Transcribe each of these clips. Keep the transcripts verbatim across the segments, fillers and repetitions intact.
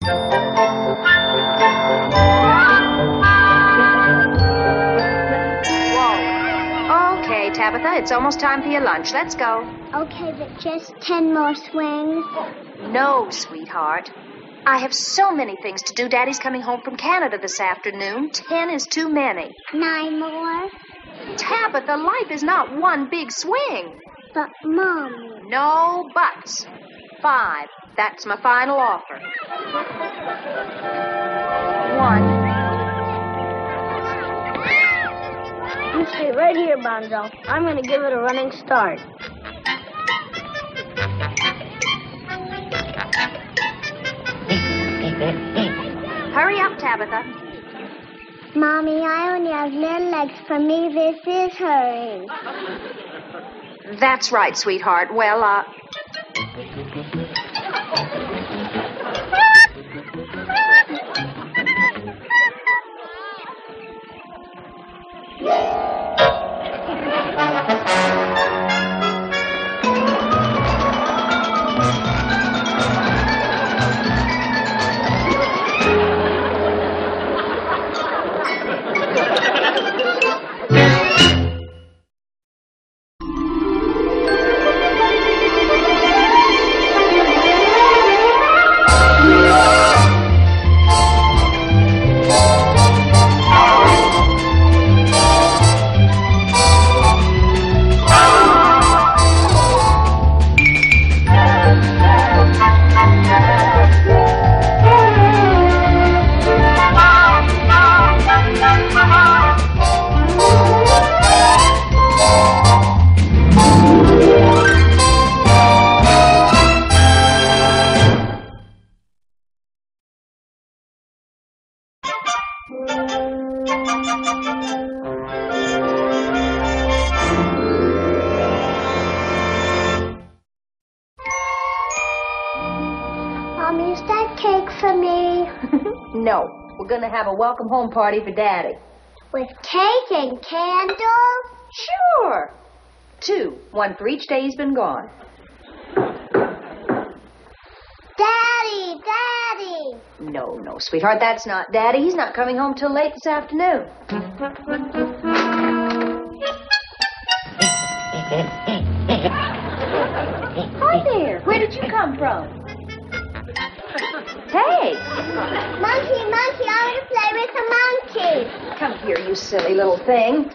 Whoa. Okay, Tabitha, it's almost time for your lunch. Let's go. Okay, but just ten more swings. No, sweetheart. I have so many things to do. Daddy's coming home from Canada this afternoon. Ten is too many. Nine more. Tabitha, life is not one big swing. But, Mommy. No buts. Five. That's my final offer. One. You stay right here, Bonzo. I'm going to give it a running start. Hurry up, Tabitha. Mommy, I only have little legs. For me, this is hurrying. That's right, sweetheart. Well, uh... Mommy, is that cake for me? No. We're going to have a welcome home party for Daddy. With cake and candles? Sure. Two. One for each day he's been gone. Daddy, Daddy. No, no, sweetheart, that's not Daddy. He's not coming home till late this afternoon. Hi there. Where did you come from? Hey. Monkey, monkey, I want to play with a monkey. Come here, you silly little thing.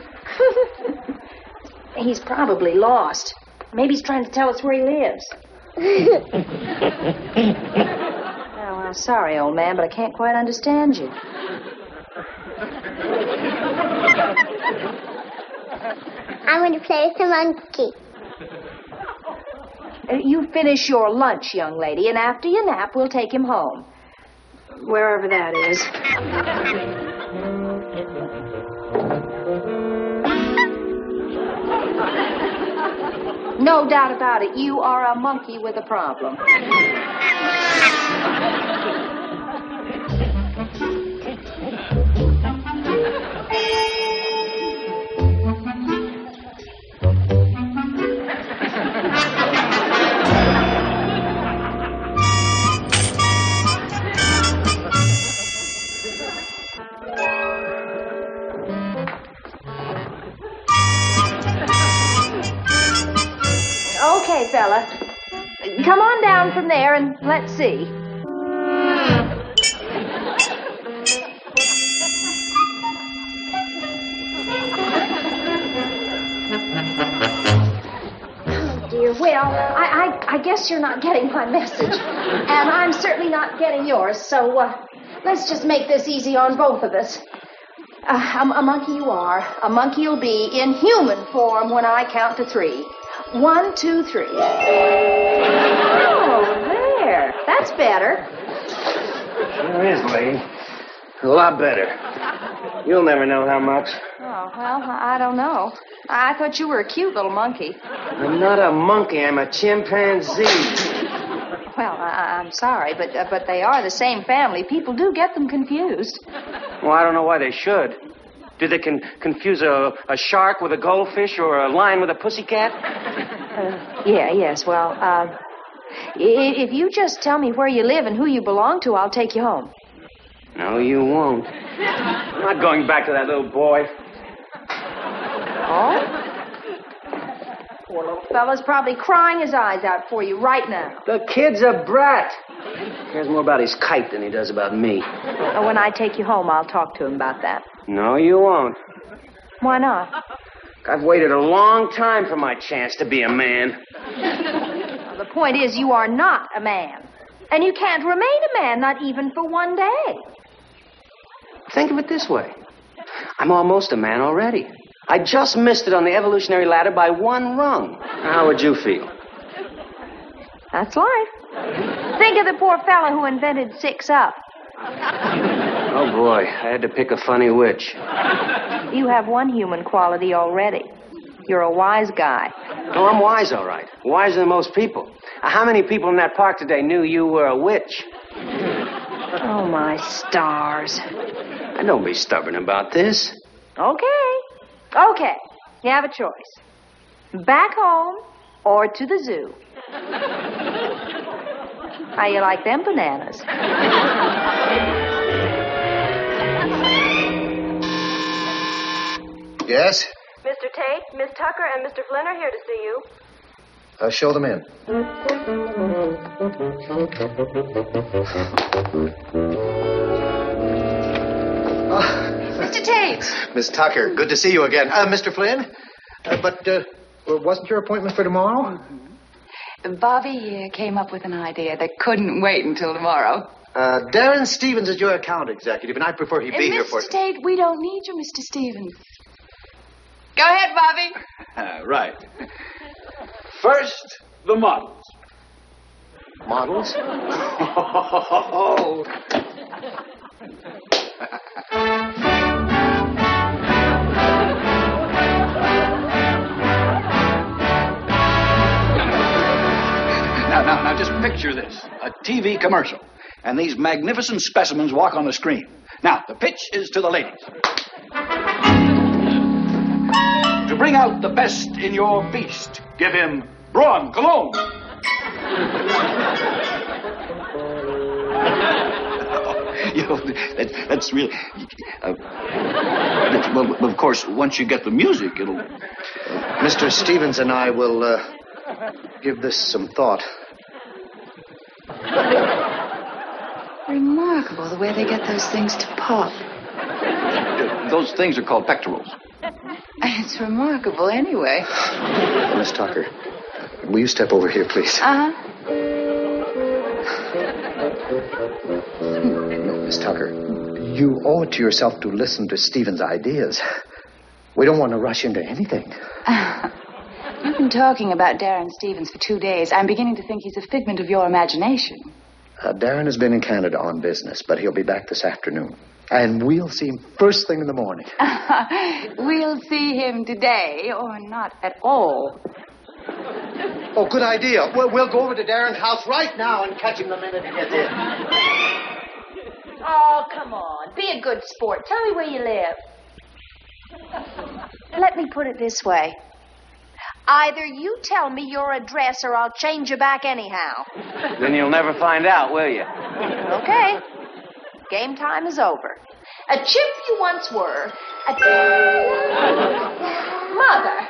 He's probably lost. Maybe he's trying to tell us where he lives. Oh, well, sorry, old man, but I can't quite understand you. I want to play with a monkey. Uh, You finish your lunch, young lady, and after your nap, we'll take him home. Wherever that is. No doubt about it, you are a monkey with a problem. Okay, fella. Come on down from there and let's see. Oh, dear. Well, I, I, I guess you're not getting my message. And I'm certainly not getting yours. So uh, let's just make this easy on both of us. Uh, a, a monkey you are. A monkey you'll be in human form when I count to three. One, two, three. Oh, there. That's better. Sure is, lady. A lot better. You'll never know how much. Oh, well, I don't know. I thought you were a cute little monkey. I'm not a monkey. I'm a chimpanzee. Well, I, I'm sorry, but uh, but they are the same family. People do get them confused. Well, I don't know why they should. Do they con- confuse a, a shark with a goldfish or a lion with a pussycat? Uh, yeah, yes, well, uh, If you just tell me where you live and who you belong to, I'll take you home. No, you won't. I'm not going back to that little boy. Oh? Poor little fella's probably crying his eyes out for you right now. The kid's a brat. He cares more about his kite than he does about me. Well, when I take you home, I'll talk to him about that. No, you won't. Why not? I've waited a long time for my chance to be a man. Well, the point is, you are not a man. And you can't remain a man, not even for one day. Think of it this way. I'm almost a man already. I just missed it on the evolutionary ladder by one rung. How would you feel? That's life. Think of the poor fella who invented six up. Oh, boy, I had to pick a funny which. You have one human quality already. You're a wise guy. Oh, I'm wise, all right. Wiser than most people. How many people in that park today knew you were a witch? Oh, my stars. Now, don't be stubborn about this. Okay. Okay. You have a choice. Back home or to the zoo. How you like them bananas? Yes? Mister Tate, Miss Tucker, and Mister Flynn are here to see you. Uh, show them in. Mister Tate! Miss Tucker, good to see you again. Uh, Mister Flynn? Uh, but, uh, wasn't your appointment for tomorrow? Bobby here came up with an idea that couldn't wait until tomorrow. Uh, Darren Stevens is your account executive, and I prefer he be uh, here for... Mister Tate, we don't need you, Mister Stevens. Go ahead, Bobby. Uh, right. First, the models. Models? Oh. Now, now, now, just picture this. A T V commercial. And these magnificent specimens walk on the screen. Now, the pitch is to the ladies. To bring out the best in your beast, give him Braun Cologne. You know, that, that's really... Uh, that's, well, of course, once you get the music, it'll... Uh, Mister Stevens and I will, uh, give this some thought. Remarkable the way they get those things to pop. Those things are called pectorals. It's remarkable anyway. Miss Tucker, will you step over here, please? Uh-huh. Miss Tucker, you owe it to yourself to listen to Stephen's ideas. We don't want to rush into anything. Uh, you've been talking about Darren Stevens for two days. I'm beginning to think he's a figment of your imagination. Uh, Darren has been in Canada on business, but he'll be back this afternoon. And we'll see him first thing in the morning. We'll see him today, or not at all. Oh, good idea. We'll, we'll go over to Darren's house right now and catch him the minute he gets in. Oh, come on. Be a good sport. Tell me where you live. Let me put it this way. Either you tell me your address or I'll change you back anyhow. Then you'll never find out, will you? Okay. Game time is over. A chimp you once were. A... Mother.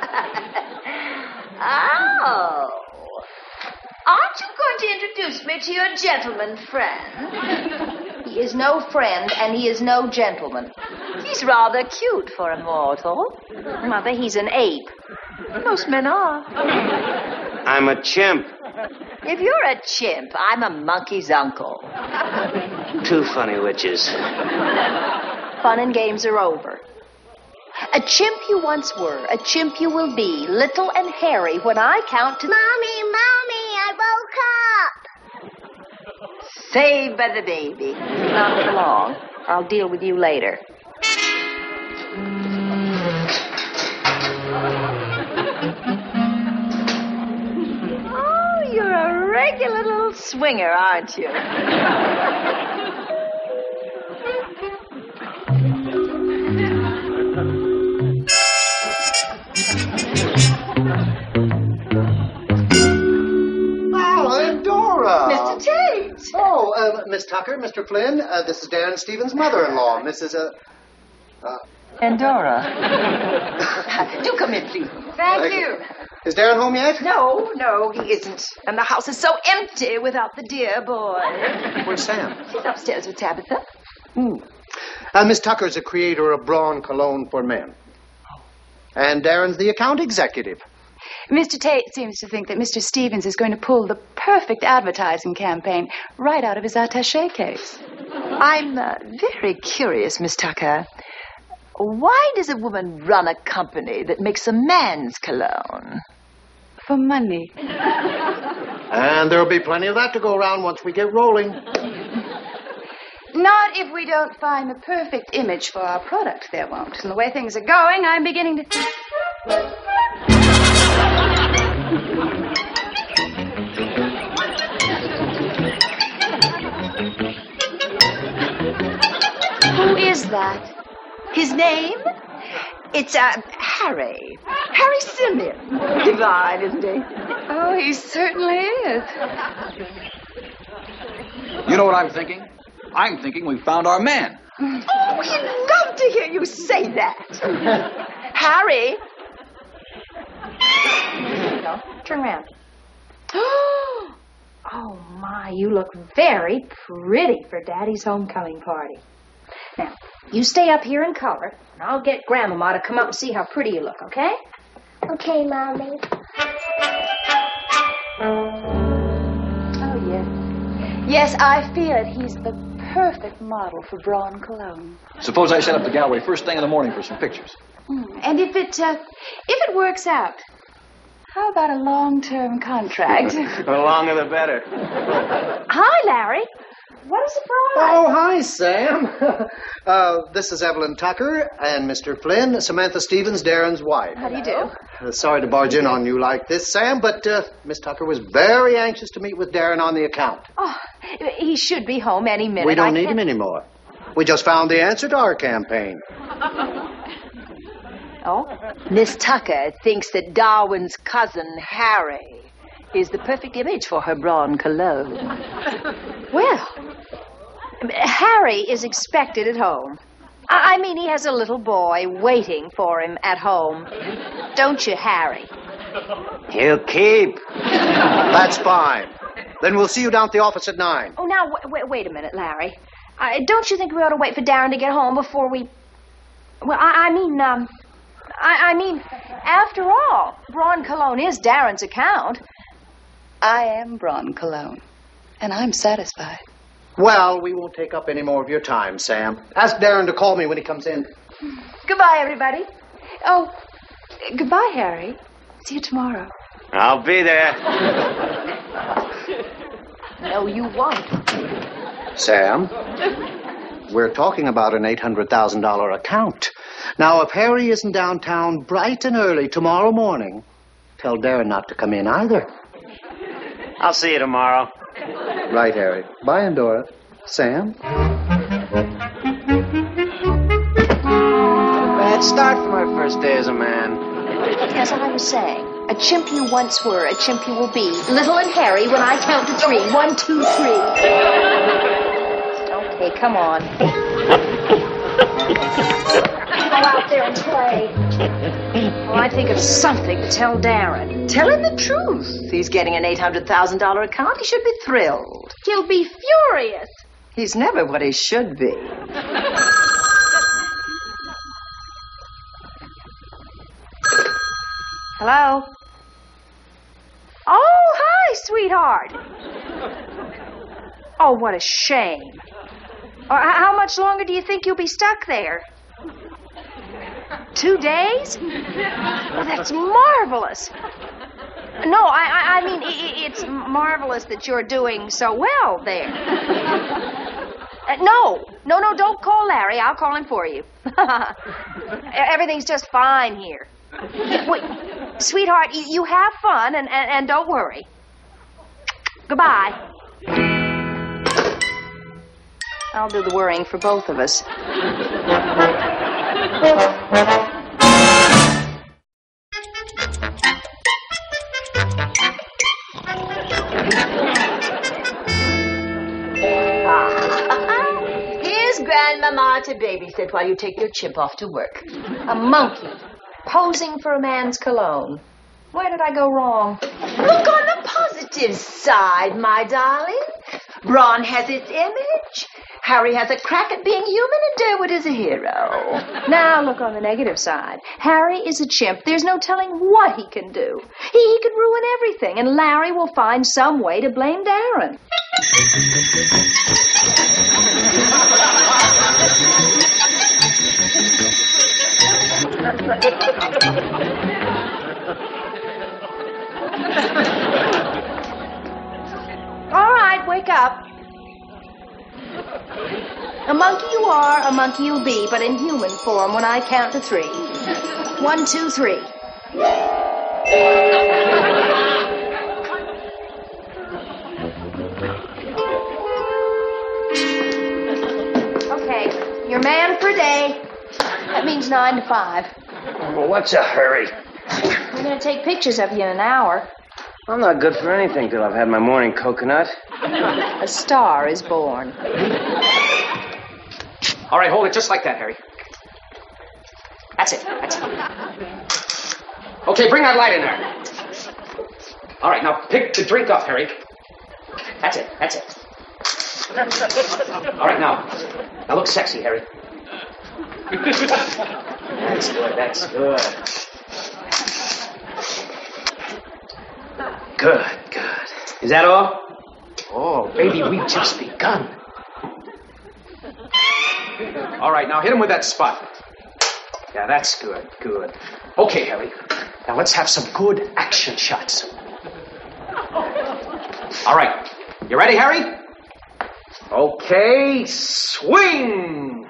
Oh. Aren't you going to introduce me to your gentleman friend? He is no friend, and he is no gentleman. He's rather cute for a mortal. Mother, he's an ape. Most men are. I'm a chimp. If you're a chimp, I'm a monkey's uncle. Two funny witches. Fun and games are over. A chimp you once were, a chimp you will be, little and hairy when I count to... Mommy, Mommy, I woke up. Saved by the baby. Not for long. I'll deal with you later. Oh, you're a regular little swinger, aren't you? Oh, and Dora. uh, Miss Tucker, Mister Flynn, uh, this is Darren Stevens' mother-in-law, Missus Uh, uh, Pandora. Do come in, please. Thank, Thank you. you. Is Darren home yet? No, no, he isn't. And the house is so empty without the dear boy. Where's Sam? He's upstairs with Tabitha. Hmm. Uh, Miss Tucker's the creator of Braun Cologne for Men. And Darren's the account executive. Mister Tate seems to think that Mister Stevens is going to pull the perfect advertising campaign right out of his attaché case. I'm uh, very curious, Miss Tucker. Why does a woman run a company that makes a man's cologne? For money. And there'll be plenty of that to go around once we get rolling. Not if we don't find the perfect image for our product, there won't. And the way things are going, I'm beginning to think... Who is that? His name? It's, uh, Harry. Harry Simeon. Divine, isn't he? Oh, he certainly is. You know what I'm thinking? I'm thinking we found our man. Oh, he'd love to hear you say that. Harry. There you go. Turn around. Oh, my, you look very pretty for Daddy's homecoming party. Now, you stay up here and color, and I'll get Grandmama to come up and see how pretty you look, okay? Okay, Mommy. Oh, yes. Yes, I feel it. He's the perfect model for Braun Cologne. Suppose I set up the gallery first thing in the morning for some pictures. Mm. And if it, uh, if it works out, how about a long-term contract? The longer the better. Hi, Larry. What a surprise. Oh, hi, Sam. uh, this is Evelyn Tucker and Mister Flynn, Samantha Stevens, Darren's wife. How do you do? Uh, sorry to barge in on you like this, Sam, but uh, Miss Tucker was very anxious to meet with Darren on the account. Oh, he should be home any minute. We don't I need can't... him anymore. We just found the answer to our campaign. Oh? Miss Tucker thinks that Darwin's cousin, Harry, is the perfect image for her Braun Cologne. Well, Harry is expected at home. I, I mean, he has a little boy waiting for him at home. Don't you, Harry? He'll keep. That's fine. Then we'll see you down at the office at nine. Oh, now, w- w- wait a minute, Larry. Uh, don't you think we ought to wait for Darren to get home before we... Well, I, I mean, um... I, I mean, after all, Braun Cologne is Darren's account. I am Braun Cologne, and I'm satisfied. Well, we won't take up any more of your time, Sam. Ask Darren to call me when he comes in. Goodbye, everybody. Oh, goodbye, Harry. See you tomorrow. I'll be there. No, you won't. Sam, we're talking about an eight hundred thousand dollars account. Now, if Harry isn't downtown bright and early tomorrow morning, tell Darren not to come in either. I'll see you tomorrow. Right, Harry. Bye, Endora. Sam? Bad start for my first day as a man. As I was saying, a chimp you once were, a chimp you will be. Little and hairy when I count to three. One, two, three. Okay, come on. Go out there and play. Well, I think of something to tell Darren. Tell him the truth. He's getting an eight hundred thousand dollars account. He should be thrilled. He'll be furious. He's never what he should be. Hello? Oh, hi, sweetheart. Oh, what a shame. Uh, how much longer do you think you'll be stuck there? Two days? Well, that's marvelous. No, I, I, I mean, i it's marvelous that you're doing so well there. Uh, no, no, no, don't call Larry. I'll call him for you. Everything's just fine here. Wait, sweetheart, you, you have fun, and, and, and don't worry. Goodbye. I'll do the worrying for both of us. grandmama to babysit while you take your chimp off to work. A monkey posing for a man's cologne. Where did I go wrong? Look on the positive side, my darling. Brawn has its image. Harry has a crack at being human, and Durwood is a hero. Now look on the negative side. Harry is a chimp. There's no telling what he can do. He, he could ruin everything, and Larry will find some way to blame Darren. All right, wake up. A monkey you are, a monkey you'll be, but in human form when I count to three. One, two, three. Okay, your man for a day. That means nine to five. Well, what's a hurry? We're going to take pictures of you in an hour. I'm not good for anything till I've had my morning coconut. A star is born. All right, hold it just like that, Harry. That's it. That's it. Okay, bring that light in there. All right, now pick the drink up, Harry. That's it. That's it. All right, now. Now look sexy, Harry. That's good. That's good. Good, good. Is that all? Oh, baby, we've just begun. All right, now hit him with that spot. Yeah, that's good, good. Okay, Harry. Now let's have some good action shots. All right. You ready, Harry? Okay, swing!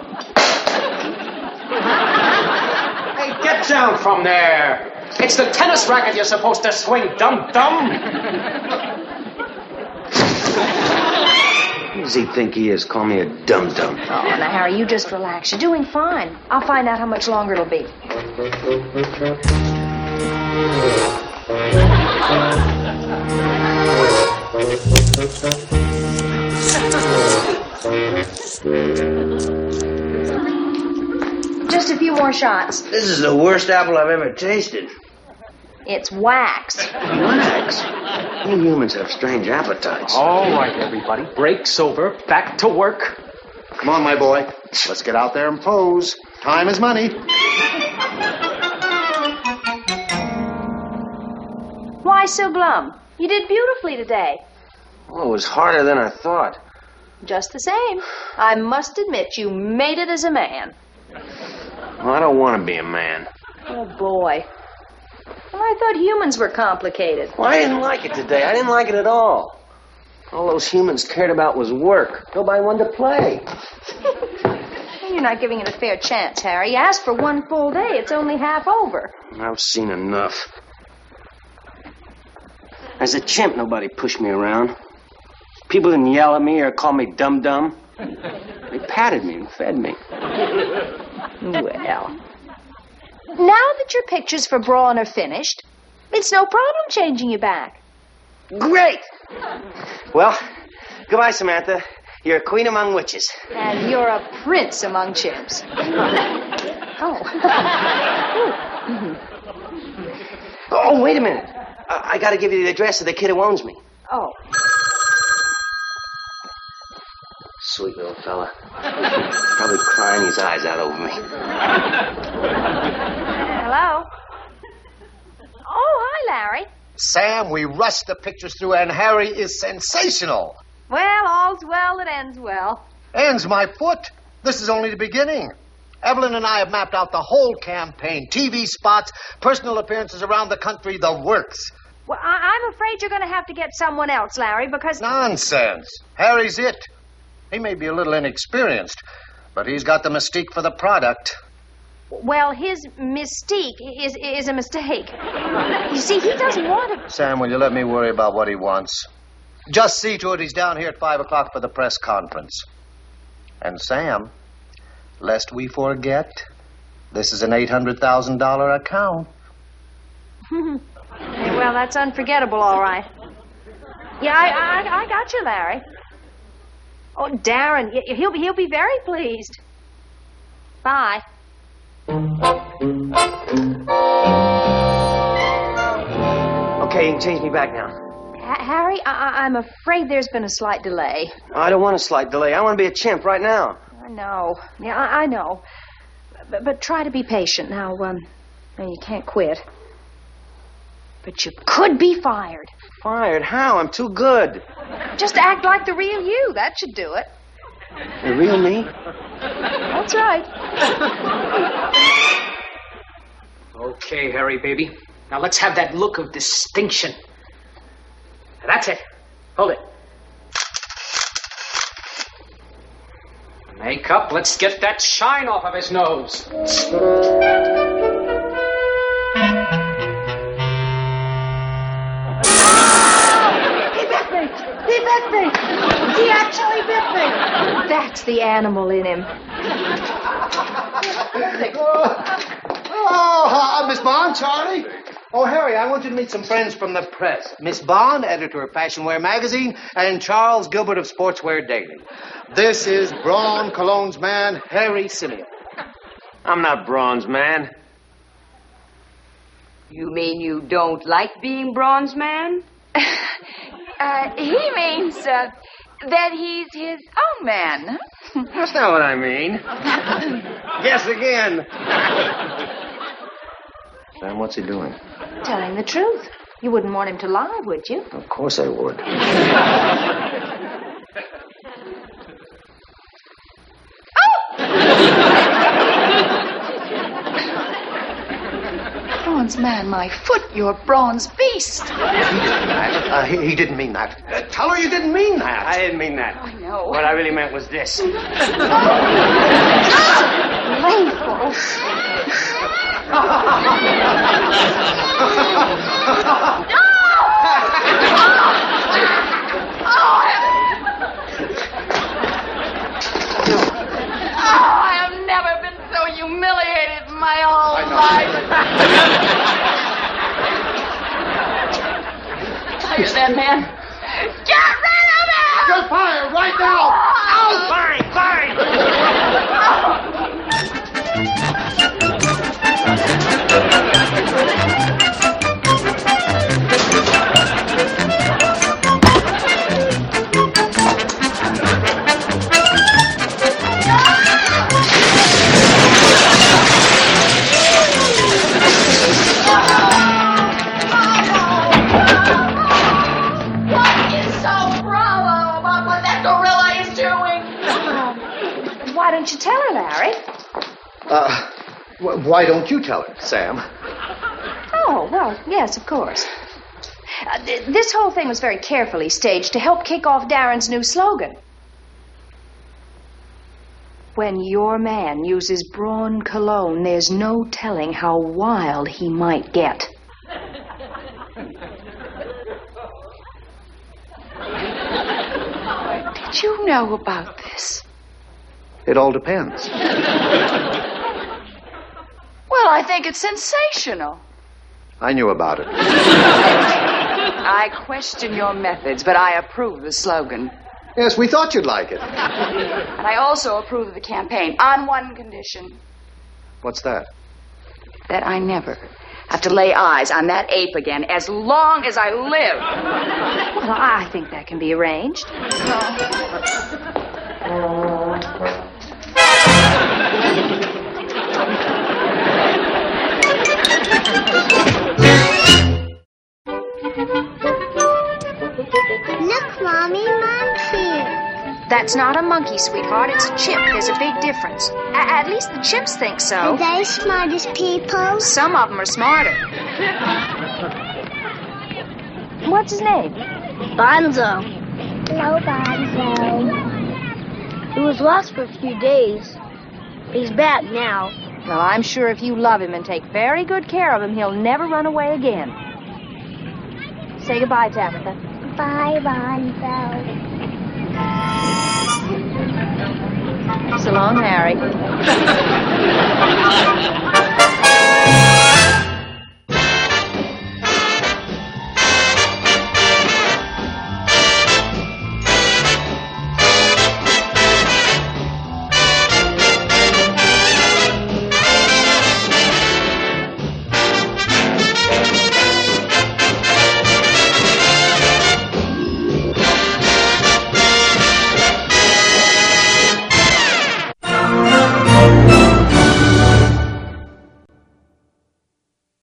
Hey, get down from there! It's the tennis racket you're supposed to swing, dum-dum! Who does he think he is? Call me a dum-dum. Oh, now, Harry, you just relax. You're doing fine. I'll find out how much longer it'll be. Just a few more shots. This is the worst apple I've ever tasted. It's wax. Wax? You humans have strange appetites. All right, everybody. Break sober. Back to work. Come on, my boy. Let's get out there and pose. Time is money. Why so glum? You did beautifully today. Well, it was harder than I thought. Just the same. I must admit you made it as a man. Well, I don't want to be a man. Oh, boy. Well, I thought humans were complicated. Well, I didn't like it today. I didn't like it at all. All those humans cared about was work. Nobody wanted to play. You're not giving it a fair chance, Harry. You asked for one full day. It's only half over. I've seen enough. As a chimp, nobody pushed me around. People didn't yell at me or call me dum-dum. They patted me and fed me. Well, now that your pictures for Brawn are finished, it's no problem changing you back. Great! Well, goodbye, Samantha. You're a queen among witches. And you're a prince among chimps. Oh. Oh, wait a minute. Uh, I gotta give you the address of the kid who owns me. Oh. Sweet little fella. Probably crying his eyes out over me. Hello? Oh, hi, Larry. Sam, we rushed the pictures through, and Harry is sensational. Well, all's well that ends well. Ends my foot. This is only the beginning. Evelyn and I have mapped out the whole campaign. T V spots, personal appearances around the country, the works. Well, I- I'm afraid you're going to have to get someone else, Larry, because... Nonsense. Harry's it. He may be a little inexperienced, but he's got the mystique for the product. Well, his mystique is is a mistake. You see, he doesn't want to... Sam, will you let me worry about what he wants? Just see to it he's down here at five o'clock for the press conference. And Sam, lest we forget, this is an eight hundred thousand dollars account. Well, that's unforgettable, all right. Yeah, I, I, I got you, Larry. Oh, Darren, y- he'll be, he'll be very pleased. Bye. Okay, you can change me back now. Ha- Harry, I- I- I'm afraid there's been a slight delay. I don't want a slight delay. I want to be a chimp right now. I know. Yeah, I, I know. But, but try to be patient. Now, um, now, you can't quit. But you could be fired. Fired? How? I'm too good. Just act like the real you. That should do it. The real me? That's right. Okay, Harry, baby. Now let's have that look of distinction. That's it. Hold it. Makeup. Let's get that shine off of his nose. He bit me! He bit me! He actually bit me! That's the animal in him. Oh, uh, Miss Bond, Charlie. Oh, Harry, I want you to meet some friends from the press. Miss Bond, editor of Fashion Wear magazine, and Charles Gilbert of Sportswear Daily. This is Braun Cologne's man, Harry Simeon. I'm not Braun's man. You mean you don't like being Braun's man? uh, he means uh, that he's his own man. That's not what I mean. Guess again. Sam, what's he doing? Telling the truth. You wouldn't want him to lie, would you? Of course I would. Bronze man, my foot, you're bronze beast. Uh, he, he didn't mean that. Uh, tell her you didn't mean that. I didn't mean that. I know. What I really meant was this. Oh, I have never been so humiliated in my whole life. Fire that man. Get rid of him! Just fire right now! Oh, fine, fine! Why don't you tell her, Larry? Uh, wh- why don't you tell her, Sam? Oh, well, yes, of course. Uh, th- this whole thing was very carefully staged to help kick off Darren's new slogan. When your man uses Braun cologne, there's no telling how wild he might get. Did you know about this? It all depends. Well, I think it's sensational. I knew about it. I question your methods, but I approve the slogan. Yes, we thought you'd like it. And I also approve of the campaign on one condition. What's that? That I never have to lay eyes on that ape again as long as I live. Well, I think that can be arranged. Look, Mommy, monkey. That's not a monkey, sweetheart. It's a chimp. There's a big difference. A- at least the chimps think so. Are they smart as people? Some of them are smarter. What's his name? Bonzo. Hello, Bonzo. He was lost for a few days. He's back now. Well, I'm sure if you love him and take very good care of him, he'll never run away again. Say goodbye, Tabitha. Bye, Bonzo. So long, Harry.